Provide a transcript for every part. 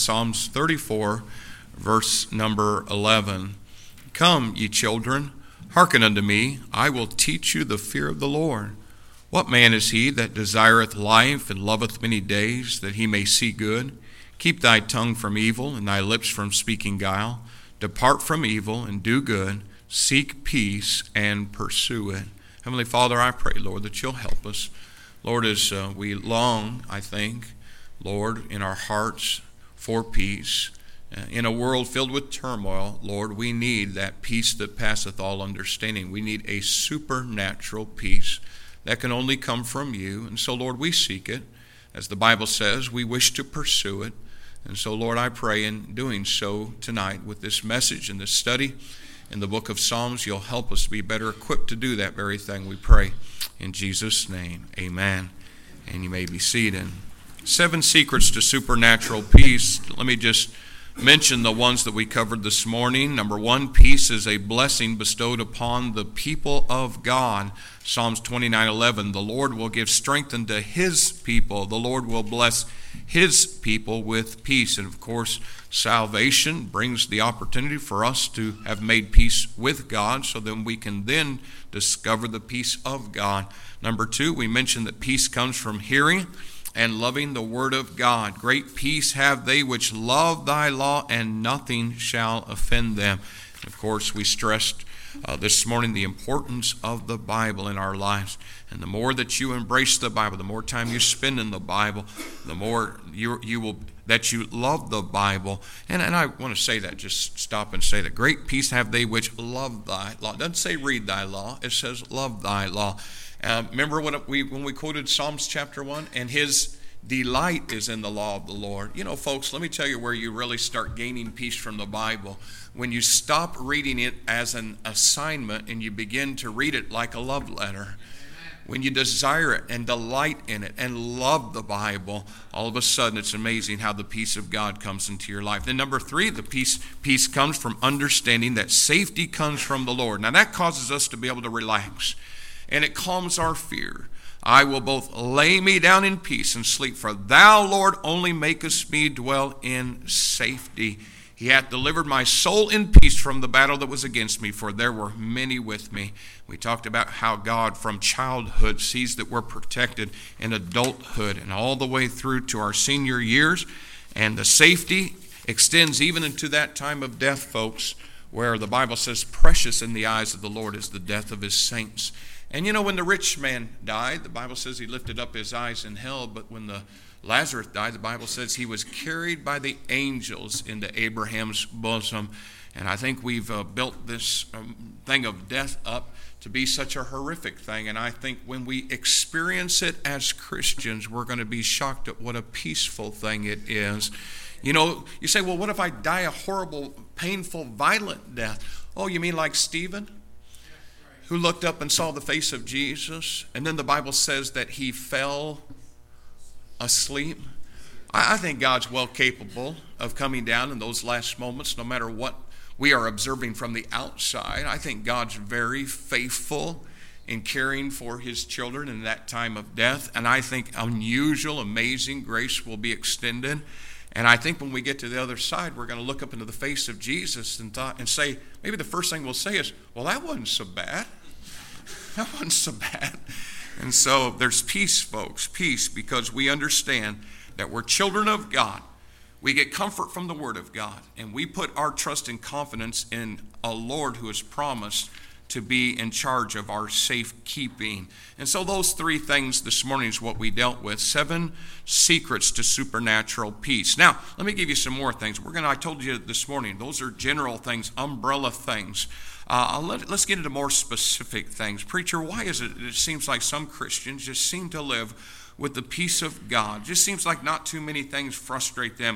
Psalms 34, verse number 11. Come, ye children, hearken unto me, I will teach you the fear of the Lord. What man is he that desireth life and loveth many days, that he may see good? Keep thy tongue from evil, and thy lips from speaking guile. Depart from evil, and do good. Seek peace, and pursue it. Heavenly Father, I pray, Lord, that you'll help us. Lord, as we long, I think, Lord, in our hearts for peace. In a world filled with turmoil, Lord, we need that peace that passeth all understanding. We need a supernatural peace that can only come from you. And so, Lord, we seek it. As the Bible says, we wish to pursue it. And so, Lord, I pray in doing so tonight with this message and this study in the book of Psalms, you'll help us to be better equipped to do that very thing, we pray. In Jesus' name, amen. And you may be seated. 7 secrets to supernatural peace. Let me just mention the ones that we covered this morning. Number 1, peace is a blessing bestowed upon the people of God. Psalms 29:11, the Lord will give strength unto his people. The Lord will bless his people with peace. And of course, salvation brings the opportunity for us to have made peace with God, so then we can then discover the peace of God. Number 2, we mentioned that peace comes from hearing and loving the word of God. Great peace have they which love thy law, and nothing shall offend them. And of course, we stressed this morning the importance of the Bible in our lives. And the more that you embrace the Bible, the more time you spend in the Bible, the more you will that you love the Bible. And I want to say that, just stop and say that. Great peace have they which love thy law. It doesn't say read thy law, it says love thy law. Remember when we quoted Psalms chapter 1? And his delight is in the law of the Lord. You know, folks, let me tell you where you really start gaining peace from the Bible. When you stop reading it as an assignment and you begin to read it like a love letter. When you desire it and delight in it and love the Bible, all of a sudden it's amazing how the peace of God comes into your life. Then number 3, the peace comes from understanding that safety comes from the Lord. Now that causes us to be able to relax. And it calms our fear. I will both lay me down in peace and sleep, for thou, Lord, only makest me dwell in safety. He hath delivered my soul in peace from the battle that was against me, for there were many with me. We talked about how God from childhood sees that we're protected in adulthood and all the way through to our senior years. And the safety extends even into that time of death, folks, where the Bible says precious in the eyes of the Lord is the death of his saints. And you know, when the rich man died, the Bible says he lifted up his eyes in hell, but when the Lazarus died, the Bible says he was carried by the angels into Abraham's bosom. And I think we've built this thing of death up to be such a horrific thing. And I think when we experience it as Christians, we're going to be shocked at what a peaceful thing it is. You know, you say, well, what if I die a horrible, painful, violent death? Oh, you mean like Stephen, who looked up and saw the face of Jesus, and then the Bible says that he fell asleep? I think God's well capable of coming down in those last moments, no matter what we are observing from the outside. I think God's very faithful in caring for his children in that time of death, and I think unusual, amazing grace will be extended. And I think when we get to the other side, we're going to look up into the face of Jesus and say, maybe the first thing we'll say is, well, that wasn't so bad. That wasn't so bad. And so there's peace, folks, peace, because we understand that we're children of God. We get comfort from the Word of God, and we put our trust and confidence in a Lord who has promised to be in charge of our safekeeping. And so those 3 things this morning is what we dealt with. 7 secrets to supernatural peace. Now, let me give you some more things. I told you this morning, those are general things, umbrella things. Let's get into more specific things. Preacher, why is it seems like some Christians just seem to live with the peace of God? It just seems like not too many things frustrate them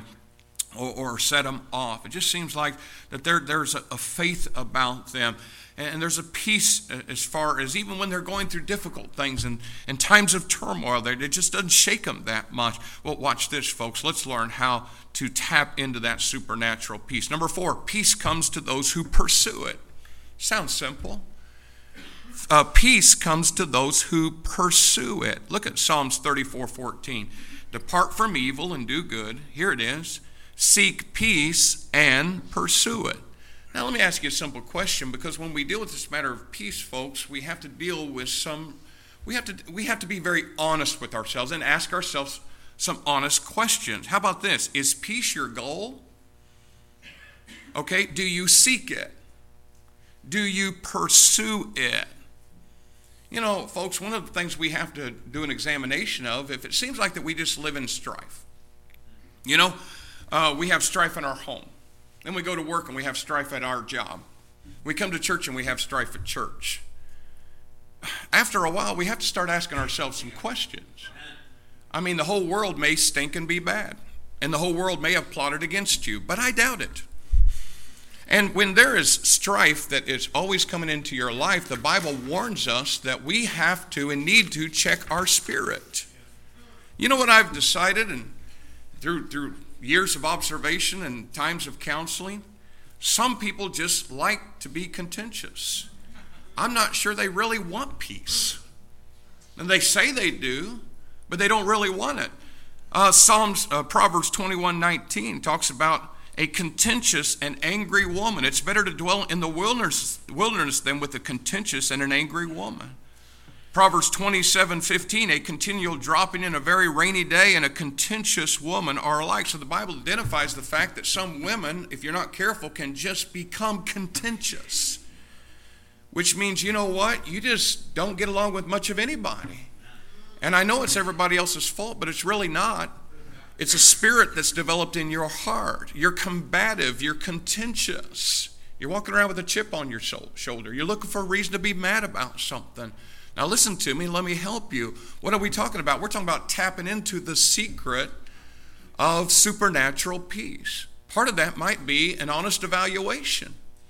or set them off. It just seems like that there's a faith about them. And there's a peace as far as even when they're going through difficult things and times of turmoil, it just doesn't shake them that much. Well, watch this, folks. Let's learn how to tap into that supernatural peace. Number 4, peace comes to those who pursue it. Sounds simple. Peace comes to those who pursue it. Look at Psalms 34:14. Depart from evil and do good. Here it is. Seek peace and pursue it. Now let me ask you a simple question, because when we deal with this matter of peace, folks, we have to deal with we have to be very honest with ourselves and ask ourselves some honest questions. How about this? Is peace your goal? Okay, do you seek it? Do you pursue it? You know, folks, one of the things we have to do an examination of, if it seems like that we just live in strife. You know, we have strife in our home. Then we go to work and we have strife at our job. We come to church and we have strife at church. After a while, we have to start asking ourselves some questions. I mean, the whole world may stink and be bad, and the whole world may have plotted against you, but I doubt it. And when there is strife that is always coming into your life, the Bible warns us that we have to and need to check our spirit. You know what I've decided, and through years of observation and times of counseling, some people just like to be contentious. I'm not sure they really want peace. And they say they do, but they don't really want it. Proverbs 21:19 talks about a contentious and angry woman. It's better to dwell in the wilderness than with a contentious and an angry woman. Proverbs 27:15, a continual dropping in a very rainy day and a contentious woman are alike. So the Bible identifies the fact that some women, if you're not careful, can just become contentious. Which means, you know what? You just don't get along with much of anybody. And I know it's everybody else's fault, but it's really not. It's a spirit that's developed in your heart. You're combative. You're contentious. You're walking around with a chip on your shoulder. You're looking for a reason to be mad about something. Now listen to me. Let me help you. What are we talking about? We're talking about tapping into the secret of supernatural peace. Part of that might be an honest evaluation.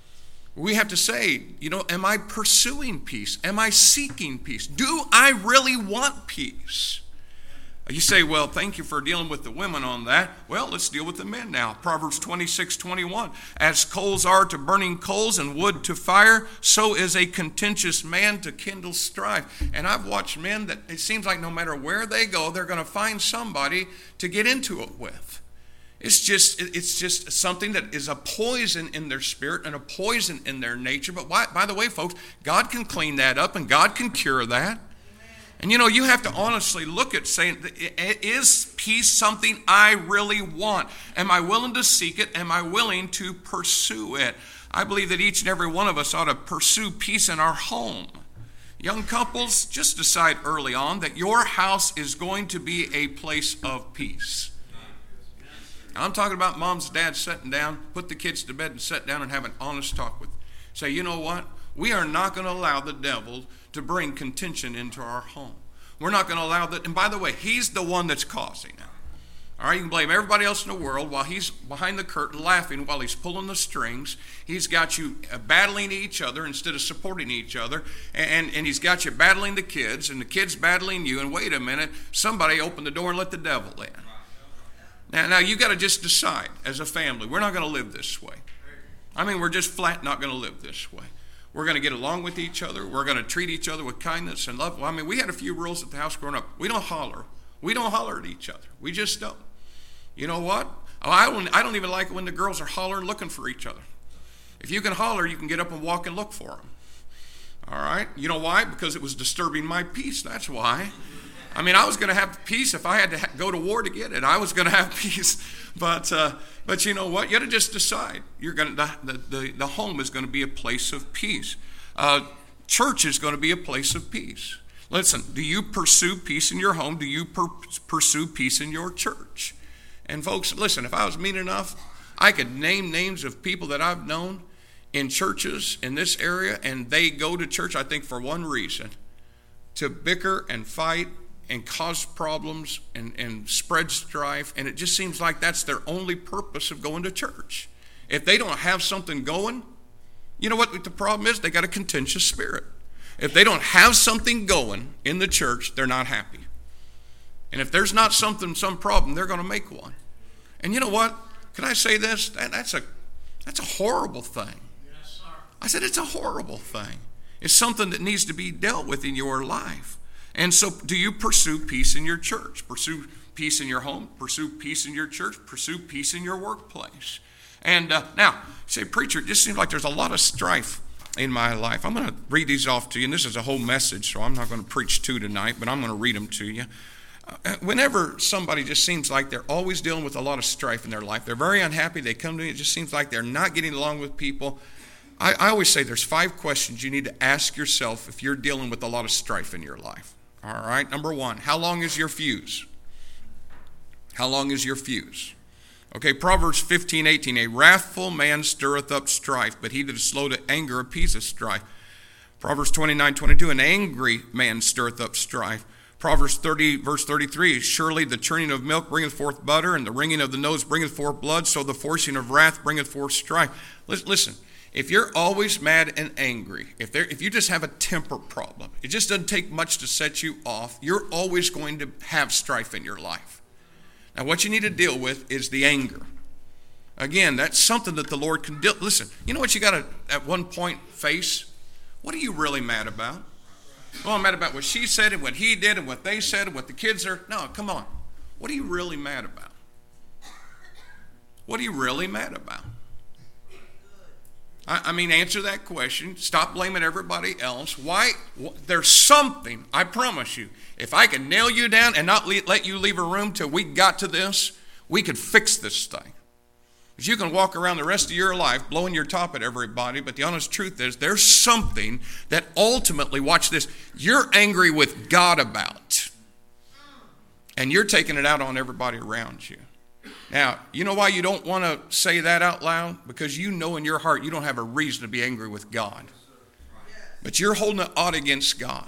We have to say, you know, am I pursuing peace? Am I seeking peace? Do I really want peace? You say, well, thank you for dealing with the women on that. Well, let's deal with the men now. Proverbs 26:21. As coals are to burning coals and wood to fire, so is a contentious man to kindle strife. And I've watched men that it seems like no matter where they go, they're going to find somebody to get into it with. It's just something that is a poison in their spirit and a poison in their nature. But by the way, folks, God can clean that up and God can cure that. And you know, you have to honestly look at saying, is peace something I really want? Am I willing to seek it? Am I willing to pursue it? I believe that each and every one of us ought to pursue peace in our home. Young couples, just decide early on that your house is going to be a place of peace. I'm talking about moms and dads sitting down, put the kids to bed and sit down and have an honest talk with them. Say, you know what? We are not going to allow the devil to bring contention into our home. We're not going to allow that. And by the way, he's the one that's causing it. All right, you can blame everybody else in the world while he's behind the curtain laughing while he's pulling the strings. He's got you battling each other instead of supporting each other. And he's got you battling the kids and the kids battling you. And wait a minute, somebody opened the door and let the devil in. Now you got to just decide as a family, we're not going to live this way. I mean, we're just flat not going to live this way. We're going to get along with each other. We're going to treat each other with kindness and love. Well, I mean, we had a few rules at the house growing up. We don't holler. We don't holler at each other. We just don't. You know what? I don't even like it when the girls are hollering looking for each other. If you can holler, you can get up and walk and look for them. All right? You know why? Because it was disturbing my peace. That's why. I mean, I was going to have peace if I had to go to war to get it. I was going to have peace. But you know what? You got to just decide. The home is going to be a place of peace. Church is going to be a place of peace. Listen, do you pursue peace in your home? Do you pursue peace in your church? And folks, listen, if I was mean enough, I could name names of people that I've known in churches in this area, and they go to church, I think, for one reason, to bicker and fight and cause problems and spread strife, and it just seems like that's their only purpose of going to church. If they don't have something going, you know what the problem is? They got a contentious spirit. If they don't have something going in the church, they're not happy. And if there's not some problem, they're going to make one. And you know what? Can I say this? That's a horrible thing. Yes, sir. I said it's a horrible thing. It's something that needs to be dealt with in your life. And so do you pursue peace in your church? Pursue peace in your home, pursue peace in your church, pursue peace in your workplace. And now, say, preacher, it just seems like there's a lot of strife in my life. I'm going to read these off to you, and this is a whole message, so I'm not going to preach two tonight, but I'm going to read them to you. Whenever somebody just seems like they're always dealing with a lot of strife in their life, they're very unhappy, they come to me, it just seems like they're not getting along with people. I always say there's 5 questions you need to ask yourself if you're dealing with a lot of strife in your life. All right, number 1, how long is your fuse? How long is your fuse? Okay, Proverbs 15:18, a wrathful man stirreth up strife, but he that is slow to anger appeaseth strife. Proverbs 29:22, an angry man stirreth up strife. Proverbs 30, verse 33, surely the churning of milk bringeth forth butter, and the wringing of the nose bringeth forth blood, so the forcing of wrath bringeth forth strife. Listen, if you're always mad and angry, if you just have a temper problem, it just doesn't take much to set you off, you're always going to have strife in your life. Now, what you need to deal with is the anger. Again, that's something that the Lord can deal. Listen, you know what you got to, at one point, face? What are you really mad about? Well, I'm mad about what she said and what he did and what they said and what the kids are. No, come on. What are you really mad about? What are you really mad about? I mean, answer that question. Stop blaming everybody else. Why? There's something, I promise you. If I can nail you down and not let you leave a room till we got to this, we could fix this thing. Because you can walk around the rest of your life blowing your top at everybody, but the honest truth is there's something that ultimately, watch this, you're angry with God about. And you're taking it out on everybody around you. Now, you know why you don't want to say that out loud? Because you know in your heart you don't have a reason to be angry with God. But you're holding it out against God.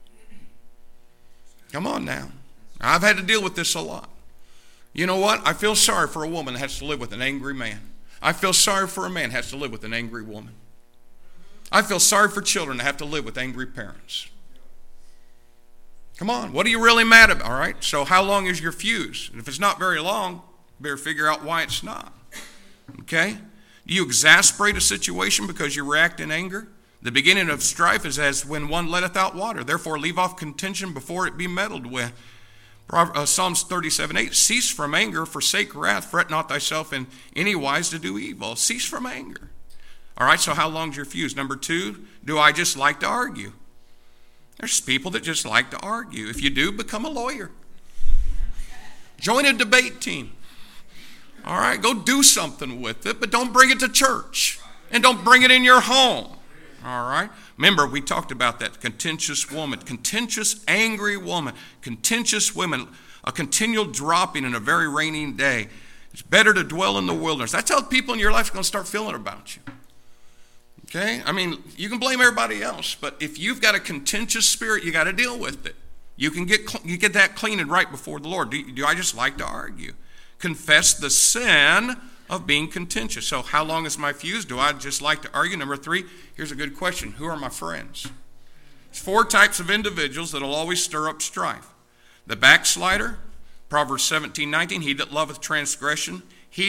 Come on now. I've had to deal with this a lot. You know what? I feel sorry for a woman that has to live with an angry man. I feel sorry for a man that has to live with an angry woman. I feel sorry for children that have to live with angry parents. Come on, what are you really mad about? All right, so how long is your fuse? And if it's not very long, you better figure out why it's not. Okay? Do you exasperate a situation because you react in anger? The beginning of strife is as when one letteth out water. Therefore, leave off contention before it be meddled with. Psalms 37:8, cease from anger, forsake wrath, fret not thyself in any wise to do evil. Cease from anger. All right, so how long's your fuse? Number 2, do I just like to argue? There's people that just like to argue. If you do, become a lawyer. Join a debate team. All right, go do something with it, but don't bring it to church. And don't bring it in your home. All right? Remember, we talked about that contentious woman, contentious, angry woman, contentious women, a continual dropping in a very rainy day. It's better to dwell in the wilderness. That's how people in your life are going to start feeling about you. Okay? I mean, you can blame everybody else, but if you've got a contentious spirit, you got to deal with it. You get that clean and right before the Lord. Do I just like to argue? Confess the sin of being contentious. So how long is my fuse? Do I just like to argue? Number 3, here's a good question. Who are my friends? There's 4 types of individuals that will always stir up strife. The backslider, Proverbs 17:19, he that loveth transgression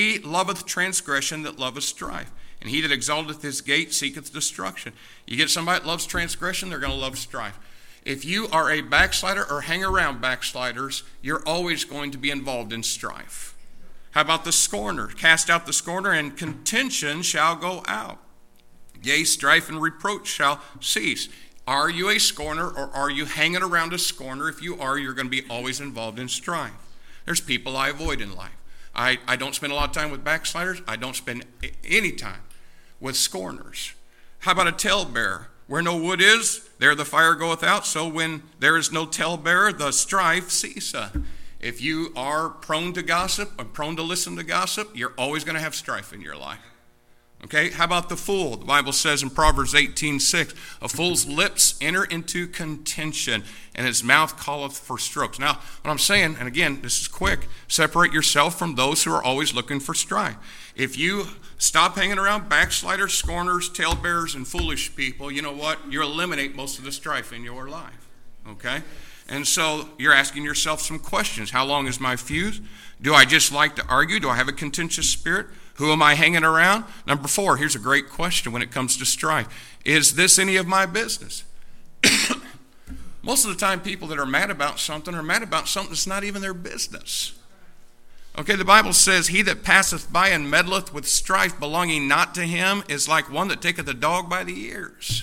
that loveth strife. And he that exalteth his gate seeketh destruction. You get somebody that loves transgression, they're going to love strife. If you are a backslider or hang around backsliders, you're always going to be involved in strife. How about the scorner? Cast out the scorner, and contention shall go out. Yea, strife and reproach shall cease. Are you a scorner, or are you hanging around a scorner? If you are, you're going to be always involved in strife. There's people I avoid in life. I don't spend a lot of time with backsliders. I don't spend any time with scorners. How about a talebearer? Where no wood is, there the fire goeth out. So when there is no talebearer, the strife ceaseth. If you are prone to gossip or prone to listen to gossip, you're always going to have strife in your life. Okay, how about the fool? The Bible says in Proverbs 18:6, a fool's lips enter into contention, and his mouth calleth for strokes. Now, what I'm saying, and again, this is quick, separate yourself from those who are always looking for strife. If you stop hanging around backsliders, scorners, talebearers, and foolish people, you know what? You eliminate most of the strife in your life. Okay? And so you're asking yourself some questions. How long is my fuse? Do I just like to argue? Do I have a contentious spirit? Who am I hanging around? Number 4, here's a great question when it comes to strife. Is this any of my business? Most of the time, people that are mad about something that's not even their business. Okay, the Bible says, he that passeth by and meddleth with strife belonging not to him is like one that taketh a dog by the ears.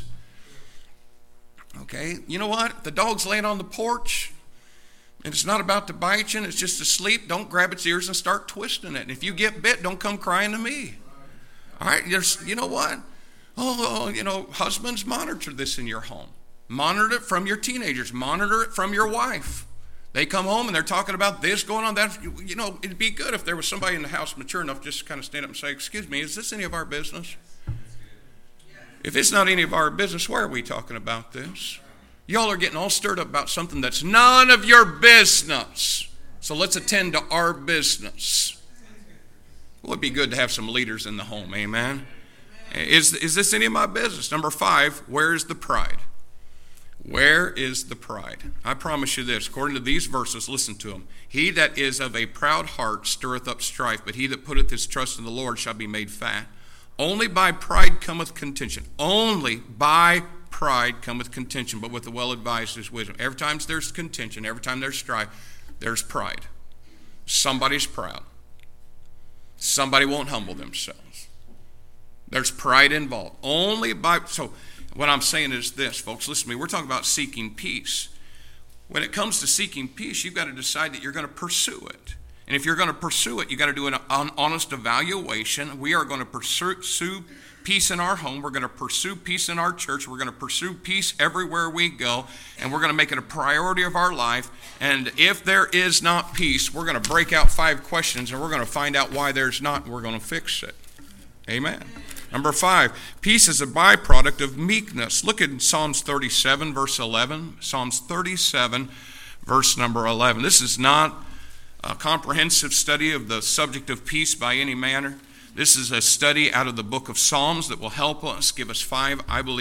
Okay, you know what? The dog's laying on the porch, and it's not about to bite you, and it's just asleep. Don't grab its ears and start twisting it. And if you get bit, don't come crying to me. All right, you know what? Husbands, monitor this in your home. Monitor it from your teenagers. Monitor it from your wife. They come home and they're talking about this going on, that. It'd be good if there was somebody in the house mature enough just to kind of stand up and say, excuse me, is this any of our business? If it's not any of our business, why are we talking about this? Y'all are getting all stirred up about something that's none of your business. So let's attend to our business. Well, it'd be good to have some leaders in the home, amen? Is this any of my business? Number 5, where is the pride? Where is the pride? I promise you this, according to these verses, listen to them. He that is of a proud heart stirreth up strife, but he that putteth his trust in the Lord shall be made fat. Only by pride cometh contention. Only by pride cometh contention, but with the well-advised is wisdom. Every time there's contention, every time there's strife, there's pride. Somebody's proud. Somebody won't humble themselves. There's pride involved. So what I'm saying is this, folks, listen to me. We're talking about seeking peace. When it comes to seeking peace, you've got to decide that you're going to pursue it. And if you're going to pursue it, you've got to do an honest evaluation. We are going to pursue peace in our home. We're going to pursue peace in our church. We're going to pursue peace everywhere we go. And we're going to make it a priority of our life. And if there is not peace, we're going to break out 5 questions and we're going to find out why there's not, and we're going to fix it. Amen. Number 5, peace is a byproduct of meekness. Look at Psalms 37, verse 11. Psalms 37, verse number 11. This is not a comprehensive study of the subject of peace by any manner. This is a study out of the book of Psalms that will help us, give us 7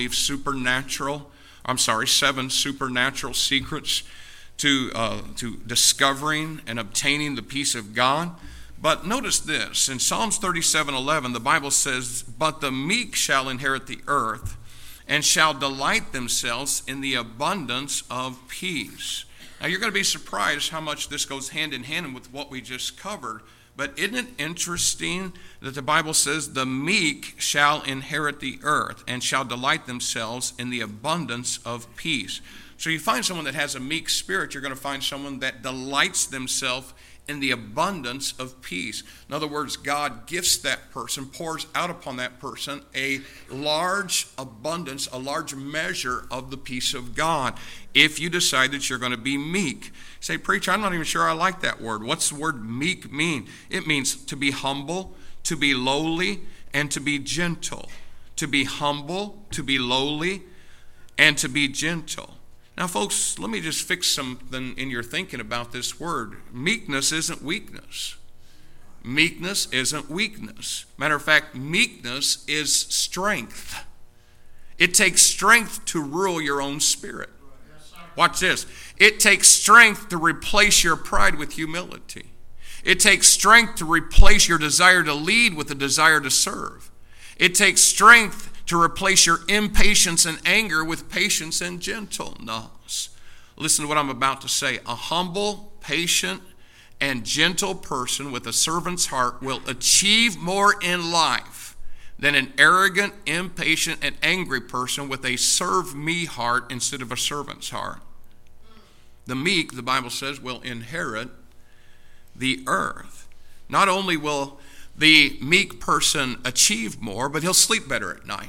supernatural secrets to discovering and obtaining the peace of God. But notice this, in Psalms 37:11, the Bible says, but the meek shall inherit the earth and shall delight themselves in the abundance of peace. Now you're going to be surprised how much this goes hand in hand with what we just covered. But isn't it interesting that the Bible says the meek shall inherit the earth and shall delight themselves in the abundance of peace. So you find someone that has a meek spirit, you're going to find someone that delights themselves in the abundance of peace. In other words, God gifts that person, pours out upon that person a large abundance, a large measure of the peace of God. If you decide that you're going to be meek. You say, preacher, I'm not even sure I like that word. What's the word meek mean? It means to be humble, to be lowly, and to be gentle. To be humble, to be lowly, and to be gentle. Now, folks, let me just fix something in your thinking about this word. Meekness isn't weakness. Meekness isn't weakness. Matter of fact, meekness is strength. It takes strength to rule your own spirit. Watch this. It takes strength to replace your pride with humility. It takes strength to replace your desire to lead with the desire to serve. It takes strength to replace your impatience and anger with patience and gentleness. Listen to what I'm about to say. A humble, patient, and gentle person with a servant's heart will achieve more in life than an arrogant, impatient, and angry person with a serve-me heart instead of a servant's heart. The meek, the Bible says, will inherit the earth. Not only will the meek person achieve more, but he'll sleep better at night.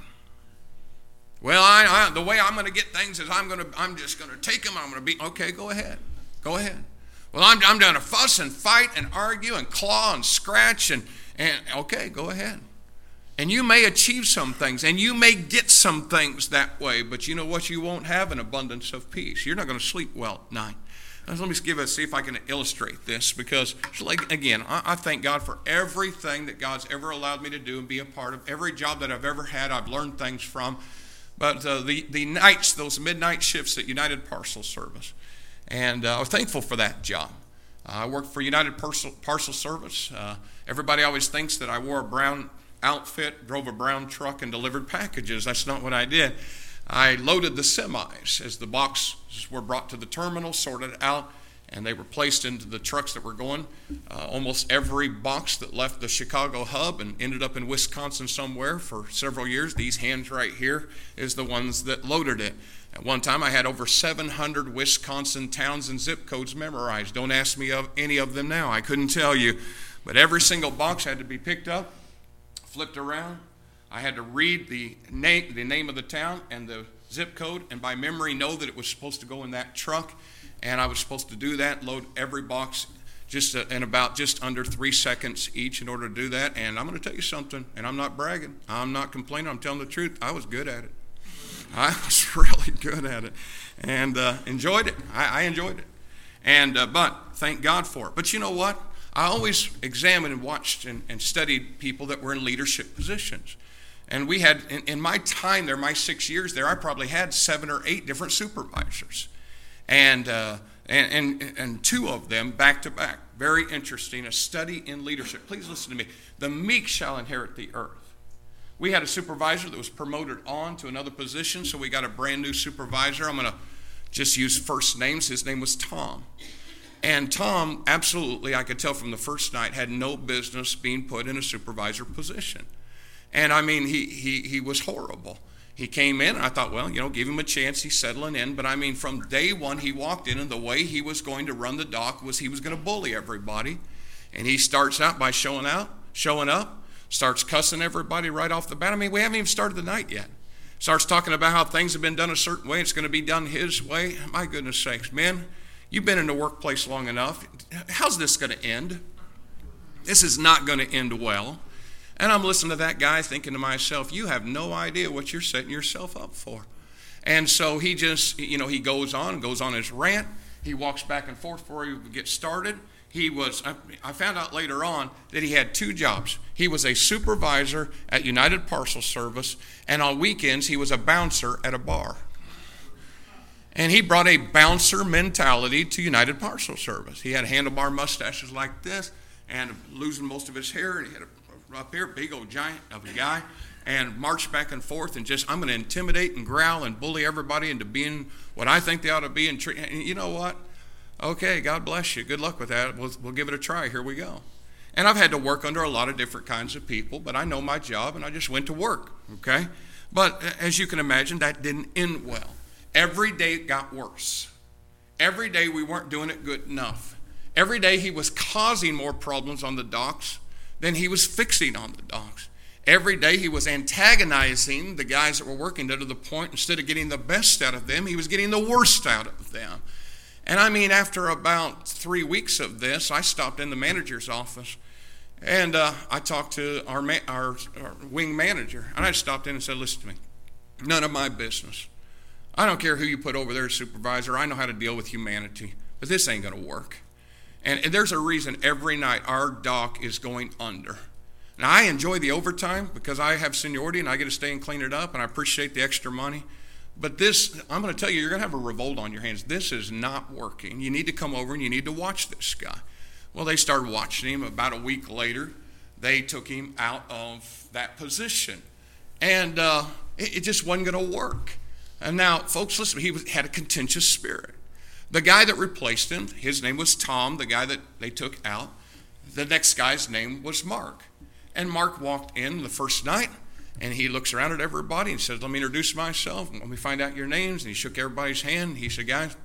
Well, the way I'm going to get things is I'm just going to take them. I'm going to be okay. Go ahead. Well, I'm going to fuss and fight and argue and claw and scratch and okay, go ahead. And you may achieve some things and you may get some things that way, but you know what? You won't have an abundance of peace. You're not going to sleep well at night. Let me see if I can illustrate this, because, again, I thank God for everything that God's ever allowed me to do and be a part of. Every job that I've ever had, I've learned things from. But the nights, those midnight shifts at United Parcel Service, and I was thankful for that job. I worked for United Parcel Service. Everybody always thinks that I wore a brown outfit, drove a brown truck, and delivered packages. That's not what I did. I loaded the semis as the boxes were brought to the terminal, sorted out, and they were placed into the trucks that were going. Almost every box that left the Chicago hub and ended up in Wisconsin somewhere for several years, these hands right here is the ones that loaded it. At one time, I had over 700 Wisconsin towns and zip codes memorized. Don't ask me of any of them now. I couldn't tell you. But every single box had to be picked up, flipped around. I had to read the name of the town and the zip code, and by memory know that it was supposed to go in that truck. And I was supposed to do that, load every box in about just under 3 seconds each in order to do that. And I'm going to tell you something, and I'm not bragging. I'm not complaining. I'm telling the truth. I was good at it. I was really good at it and enjoyed it. I enjoyed it. And but thank God for it. But you know what? I always examined and watched and studied people that were in leadership positions. And we had, in my time there, my 6 years there, I probably had 7 or 8 different supervisors. And 2 of them back to back. Very interesting, a study in leadership. Please listen to me. The meek shall inherit the earth. We had a supervisor that was promoted on to another position, so we got a brand new supervisor. I'm going to just use first names. His name was Tom. And Tom, absolutely, I could tell from the first night, had no business being put in a supervisor position. And I mean, he was horrible. He came in, and I thought, well, give him a chance. He's settling in. But I mean, from day one, he walked in, and the way he was going to run the dock was he was going to bully everybody. And he starts out by showing up, starts cussing everybody right off the bat. I mean, we haven't even started the night yet. Starts talking about how things have been done a certain way. It's going to be done his way. My goodness sakes, man, you've been in the workplace long enough. How's this going to end? This is not going to end well. And I'm listening to that guy thinking to myself, you have no idea what you're setting yourself up for. And so he just, he goes on his rant. He walks back and forth before he gets started. I found out later on that he had 2 jobs. He was a supervisor at United Parcel Service, and on weekends he was a bouncer at a bar. And he brought a bouncer mentality to United Parcel Service. He had handlebar mustaches like this and losing most of his hair, and he had up here, big old giant of a guy, and marched back and forth and just, I'm going to intimidate and growl and bully everybody into being what I think they ought to be. And you know what? Okay, God bless you. Good luck with that. We'll give it a try. Here we go. And I've had to work under a lot of different kinds of people, but I know my job, and I just went to work, okay? But as you can imagine, that didn't end well. Every day it got worse. Every day we weren't doing it good enough. Every day he was causing more problems on the docks than he was fixing on the docks. Every day he was antagonizing the guys that were working there to the point, instead of getting the best out of them, he was getting the worst out of them. And I mean, after about 3 weeks of this, I stopped in the manager's office, and I talked to our wing manager, and I stopped in and said, listen to me, none of my business. I don't care who you put over there as supervisor. I know how to deal with humanity, but this ain't going to work. And there's a reason every night our dock is going under. Now, I enjoy the overtime because I have seniority and I get to stay and clean it up, and I appreciate the extra money. But this, I'm going to tell you, you're going to have a revolt on your hands. This is not working. You need to come over and you need to watch this guy. Well, they started watching him. About a week later, they took him out of that position. And it just wasn't going to work. And now, folks, listen, he had a contentious spirit. The guy that replaced him, his name was Tom, the guy that they took out. The next guy's name was Mark. And Mark walked in the first night, and he looks around at everybody and says, let me introduce myself, and let me find out your names. And he shook everybody's hand. He said, guys,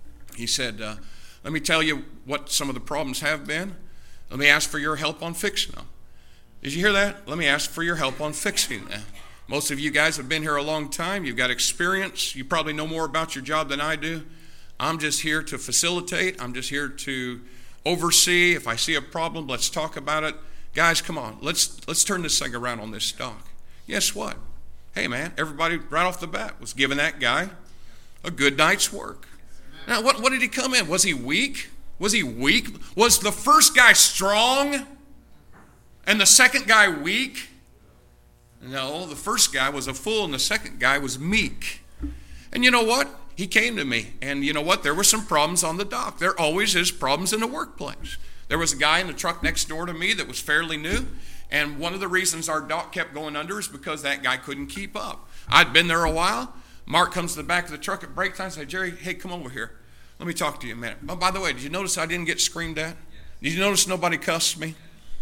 let me tell you what some of the problems have been. Let me ask for your help on fixing them. Did you hear that? Let me ask for your help on fixing them. Most of you guys have been here a long time. You've got experience. You probably know more about your job than I do. I'm just here to facilitate. I'm just here to oversee. If I see a problem, let's talk about it. Guys, come on. Let's turn this thing around on this dock. Guess what? Hey, man, everybody right off the bat was giving that guy a good night's work. Now, what did he come in? Was he weak? Was he weak? Was the first guy strong and the second guy weak? No, the first guy was a fool and the second guy was meek. And you know what? He came to me, and you know what? There were some problems on the dock. There always is problems in the workplace. There was a guy in the truck next door to me that was fairly new, and one of the reasons our dock kept going under is because that guy couldn't keep up. I'd been there a while. Mark comes to the back of the truck at break time and says, Jerry, hey, come over here. Let me talk to you a minute. Oh, by the way, did you notice I didn't get screamed at? Did you notice nobody cussed me?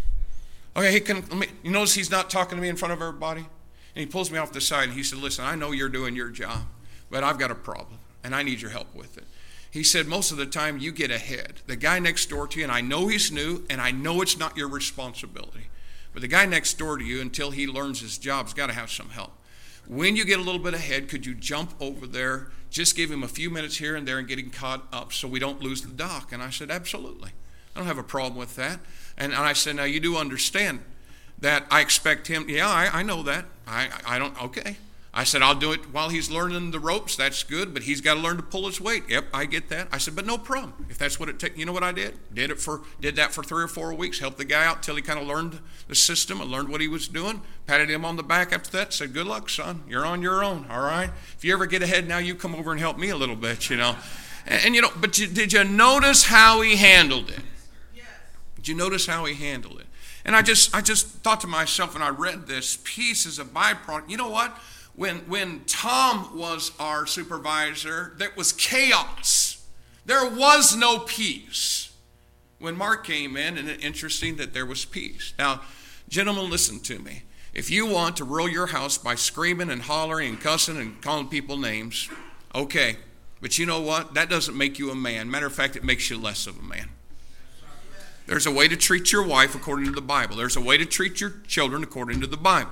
Okay, hey, you notice he's not talking to me in front of everybody? And he pulls me off the side and he said, listen, I know you're doing your job, but I've got a problem and I need your help with it. He said, most of the time you get ahead. The guy next door to you, and I know he's new and I know it's not your responsibility, but the guy next door to you, until he learns his job, has got to have some help. When you get a little bit ahead, could you jump over there, just give him a few minutes here and there and getting caught up so we don't lose the dock? And I said, absolutely. I don't have a problem with that. And I said, now you do understand that I expect him. Yeah, I know that. I don't, okay. I said, I'll do it while he's learning the ropes. That's good, but he's got to learn to pull his weight. Yep, I get that. I said, but no problem. If that's what it takes, you know what I did? Did that for 3 or 4 weeks, helped the guy out till he kind of learned the system and learned what he was doing, patted him on the back after that, said, good luck, son. You're on your own, all right? If you ever get ahead now, you come over and help me a little bit, you know. And you know, but did you notice how he handled it? Did you notice how he handled it? And I just thought to myself when I read this, peace is a byproduct. You know what? When Tom was our supervisor, there was chaos. There was no peace. When Mark came in, and it's interesting that there was peace. Now, gentlemen, listen to me. If you want to rule your house by screaming and hollering and cussing and calling people names, okay. But you know what? That doesn't make you a man. Matter of fact, it makes you less of a man. There's a way to treat your wife according to the Bible. There's a way to treat your children according to the Bible.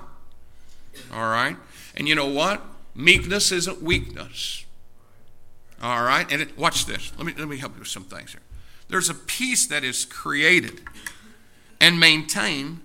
All right? And you know what? Meekness isn't weakness. All right? And watch this. Let me help you with some things here. There's a peace that is created and maintained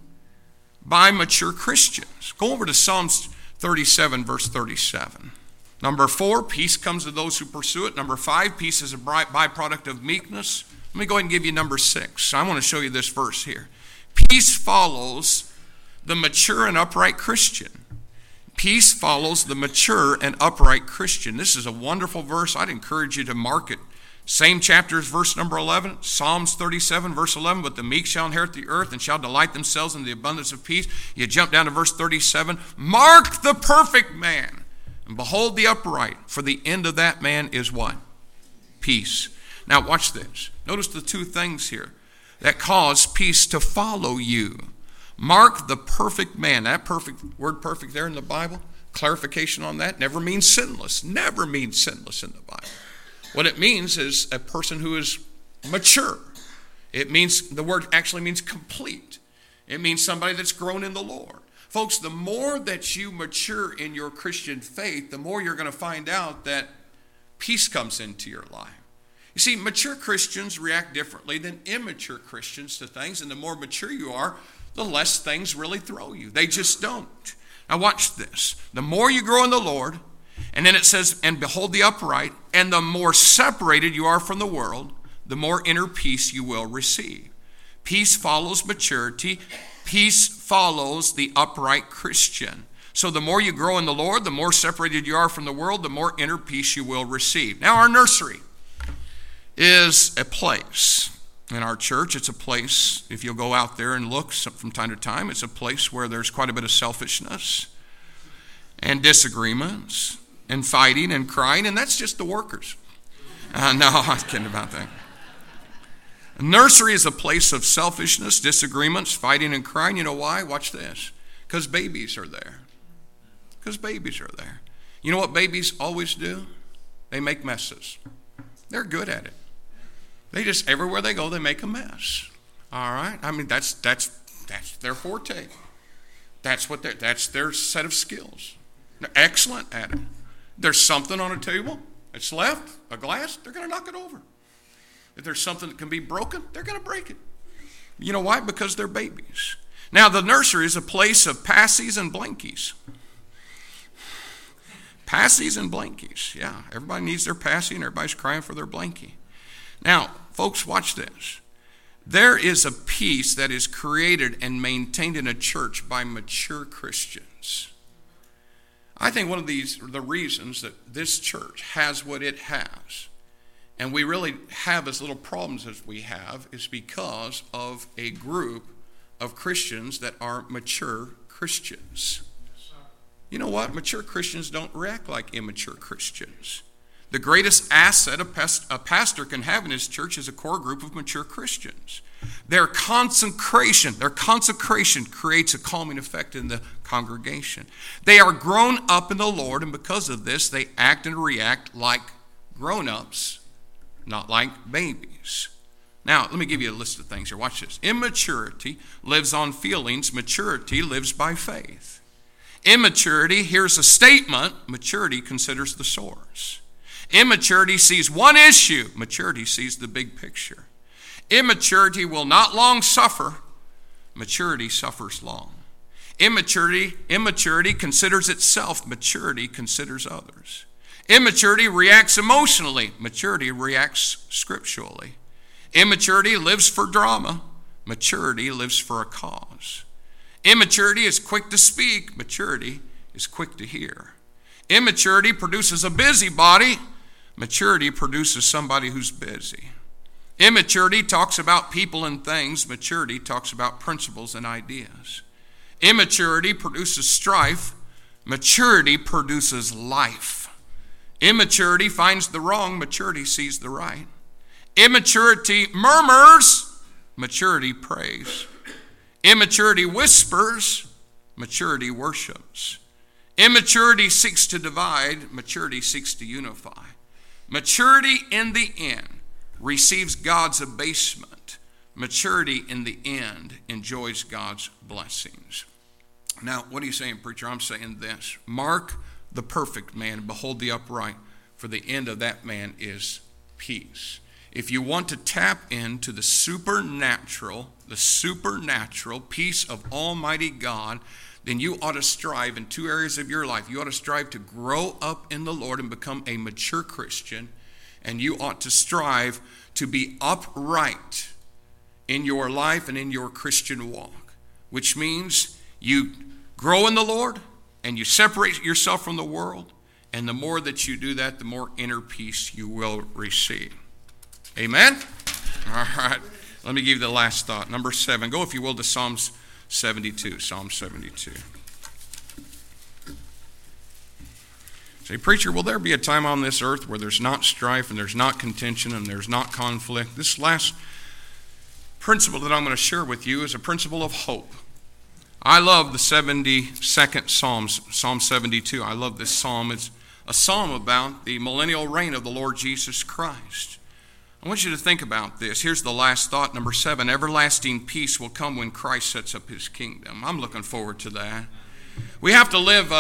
by mature Christians. Go over to Psalms 37, verse 37. Number 4, peace comes to those who pursue it. Number 5, peace is a byproduct of meekness. Let me go ahead and give you number 6. I want to show you this verse here. Peace follows the mature and upright Christian. Peace follows the mature and upright Christian. This is a wonderful verse. I'd encourage you to mark it. Same chapter as verse number 11, Psalms 37, verse 11, but the meek shall inherit the earth and shall delight themselves in the abundance of peace. You jump down to verse 37, mark the perfect man, and behold the upright, for the end of that man is what? Peace. Now watch this. Notice the 2 things here that cause peace to follow you. Mark the perfect man. That word perfect there in the Bible, clarification on that, never means sinless. Never means sinless in the Bible. What it means is a person who is mature. It means, the word actually means complete. It means somebody that's grown in the Lord. Folks, the more that you mature in your Christian faith, the more you're going to find out that peace comes into your life. You see, mature Christians react differently than immature Christians to things, and the more mature you are, the less things really throw you. They just don't. Now watch this. The more you grow in the Lord, and then it says, and behold the upright, and the more separated you are from the world, the more inner peace you will receive. Peace follows maturity. Peace follows the upright Christian. So the more you grow in the Lord, the more separated you are from the world, the more inner peace you will receive. Now our nursery is a place. In our church, it's a place, if you'll go out there and look from time to time, it's a place where there's quite a bit of selfishness and disagreements and fighting and crying, and that's just the workers. No, I'm kidding about that. A nursery is a place of selfishness, disagreements, fighting and crying. You know why? Watch this. Because babies are there. Because babies are there. You know what babies always do? They make messes. They're good at it. They just, everywhere they go, they make a mess. All right? I mean, that's their forte. That's their set of skills. They're excellent at it. There's something on a table that's left, a glass, they're going to knock it over. If there's something that can be broken, they're going to break it. You know why? Because they're babies. Now, the nursery is a place of passies and blankies. Passies and blankies. Yeah, everybody needs their passy and everybody's crying for their blankie. Now, folks, watch this. There is a peace that is created and maintained in a church by mature Christians. I think one of the reasons that this church has what it has, and we really have as little problems as we have, is because of a group of Christians that are mature Christians. You know what? Mature Christians don't react like immature Christians. The greatest asset a pastor can have in his church is a core group of mature Christians. Their consecration creates a calming effect in the congregation. They are grown up in the Lord, and because of this, they act and react like grown-ups, not like babies. Now, let me give you a list of things here. Watch this. Immaturity lives on feelings. Maturity lives by faith. Immaturity hears a statement. Maturity considers the source. Immaturity sees one issue. Maturity sees the big picture. Immaturity will not long suffer. Maturity suffers long. Immaturity considers itself. Maturity considers others. Immaturity reacts emotionally. Maturity reacts scripturally. Immaturity lives for drama. Maturity lives for a cause. Immaturity is quick to speak. Maturity is quick to hear. Immaturity produces a busybody. Maturity produces somebody who's busy. Immaturity talks about people and things. Maturity talks about principles and ideas. Immaturity produces strife. Maturity produces life. Immaturity finds the wrong. Maturity sees the right. Immaturity murmurs. Maturity prays. Immaturity whispers. Maturity worships. Immaturity seeks to divide. Maturity seeks to unify. Maturity in the end receives God's abasement. Maturity in the end enjoys God's blessings. Now, what are you saying, preacher? I'm saying this. Mark the perfect man and behold the upright, for the end of that man is peace. If you want to tap into the supernatural peace of Almighty God, then you ought to strive in two areas of your life. You ought to strive to grow up in the Lord and become a mature Christian, and you ought to strive to be upright in your life and in your Christian walk, which means you grow in the Lord and you separate yourself from the world, and the more that you do that, the more inner peace you will receive. Amen? All right. Let me give you the last thought. Number 7. Go, if you will, to Psalms 72. Psalm 72. Say, preacher, will there be a time on this earth where there's not strife and there's not contention and there's not conflict? This last principle that I'm going to share with you is a principle of hope. I love the 72nd Psalm, Psalm 72. I love this psalm. It's a psalm about the millennial reign of the Lord Jesus Christ. I want you to think about this. Here's the last thought, number 7. Everlasting peace will come when Christ sets up his kingdom. I'm looking forward to that. We have to live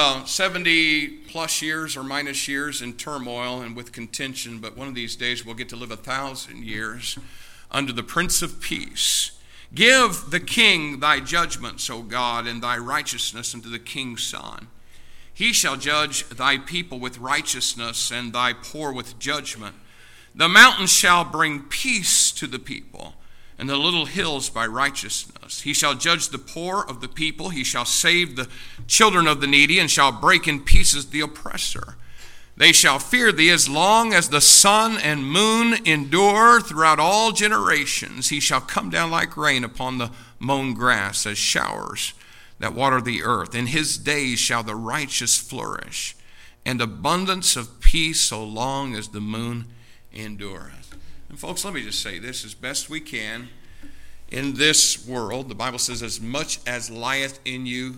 70 plus years or minus years in turmoil and with contention, but one of these days we'll get to live 1,000 years under the Prince of Peace. Give the king thy judgments, O God, and thy righteousness unto the king's son. He shall judge thy people with righteousness and thy poor with judgment. The mountains shall bring peace to the people, and the little hills by righteousness. He shall judge the poor of the people. He shall save the children of the needy, and shall break in pieces the oppressor. They shall fear thee as long as the sun and moon endure throughout all generations. He shall come down like rain upon the mown grass, as showers that water the earth. In his days shall the righteous flourish, and abundance of peace so long as the moon endureth. And folks, let me just say this as best we can. In this world, the Bible says, as much as lieth in you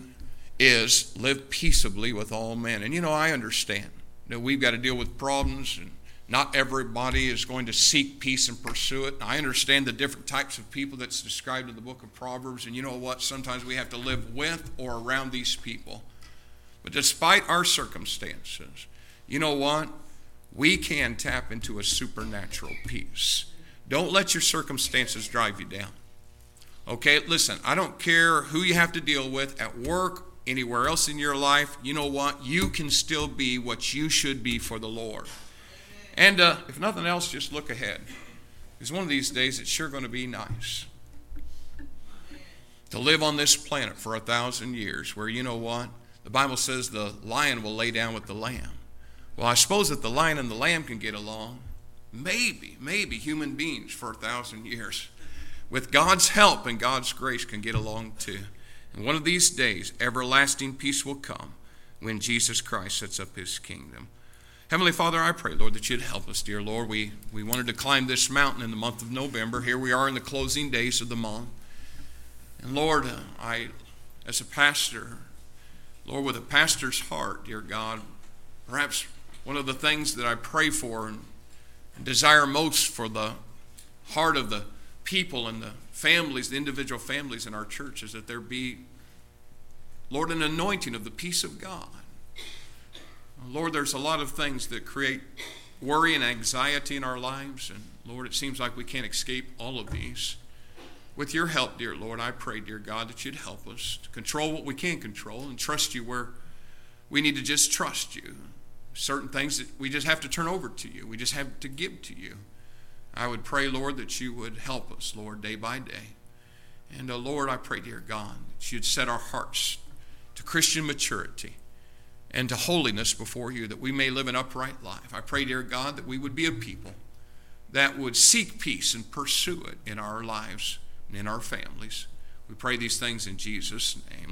is, live peaceably with all men. And you know, I understand that we've got to deal with problems, and not everybody is going to seek peace and pursue it. I understand the different types of people that's described in the book of Proverbs, and you know what? Sometimes we have to live with or around these people. But despite our circumstances, you know what? We can tap into a supernatural peace. Don't let your circumstances drive you down. Okay, listen, I don't care who you have to deal with at work, anywhere else in your life. You know what? You can still be what you should be for the Lord. And if nothing else, just look ahead. Because one of these days, it's sure going to be nice to live on this planet for 1,000 years where, you know what? The Bible says the lion will lay down with the lamb. Well, I suppose that the lion and the lamb can get along. Maybe human beings for 1,000 years, with God's help and God's grace, can get along too. And one of these days, everlasting peace will come when Jesus Christ sets up his kingdom. Heavenly Father, I pray, Lord, that you'd help us, dear Lord. We wanted to climb this mountain in the month of November. Here we are in the closing days of the month. And Lord, I, as a pastor, Lord, with a pastor's heart, dear God, perhaps one of the things that I pray for and desire most for the heart of the people and the families, the individual families in our church, is that there be, Lord, an anointing of the peace of God. Lord, there's a lot of things that create worry and anxiety in our lives, and Lord, it seems like we can't escape all of these. With your help, dear Lord, I pray, dear God, that you'd help us to control what we can control and trust you where we need to just trust you. Certain things that we just have to turn over to you. We just have to give to you. I would pray, Lord, that you would help us, Lord, day by day. And Lord, I pray, dear God, that you'd set our hearts to Christian maturity and to holiness before you, that we may live an upright life. I pray, dear God, that we would be a people that would seek peace and pursue it in our lives and in our families. We pray these things in Jesus' name.